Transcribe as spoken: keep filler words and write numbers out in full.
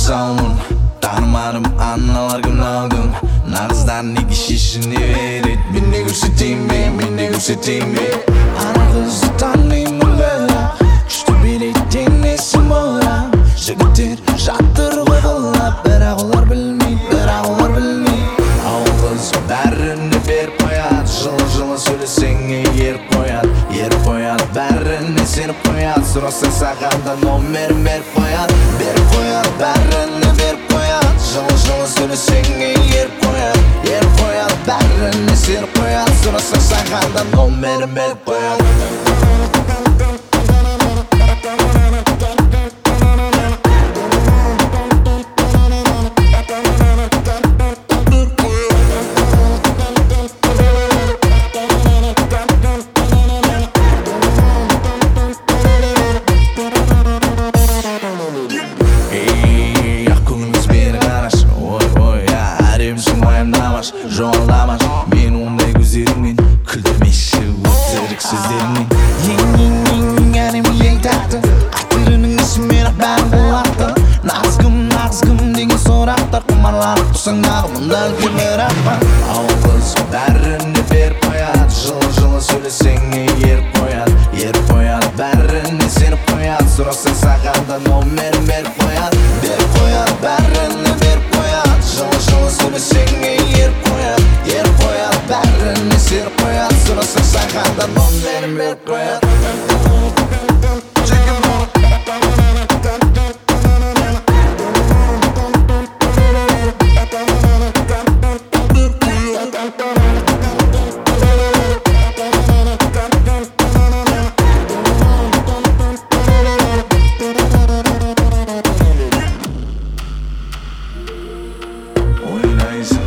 salmon tanımadım annalar günaldım Nağızdan ne kişisini verit Beni göstereyim mi, beni göstereyim mi Ana kızı tanıyım mı böyle Küçtü bildiğin nesin bola Jigittir, jattır vıgıllap Bırak olar bilmeyip, bırak olar bilmeyip Av kız bärrini ver koyat Жылы жылы söylesene yer koyat Yer koyat, bärrini seni koyat Sorasa sağanda nomerim ver koyat Ver koyat, bärrini ver koyat Жылы жылы söylesene yer koyat Yer koyat, bärrini seni koyat Sorasa sağanda nomerim ver koyat Жоламаш мен ондай көздеріңнен күлдірмеші өтірік сөздеріңнен ең-ең-ең әнім ең тәтті қателінің ісімен ақ бәрін болатты Нағыз кім, нағыз кім деген сұрақтар Құмарланып тұрсаң дағы мұнда үлкен бірақ бар Ау қыз бәріне беріп қояды Жылы-жылы сөйлесеңе еріп қояды Еріп қояды бәріне сеніп қояды Сұрасаң саған да номерін беріп қояды Беріп қояды бәріне беріп қояды Жылы-жылы сөйлесеңе еріп қояды Еріп қояды бәріне сеніп қояды Сұрасаң саған да номерін беріп қояды Nice.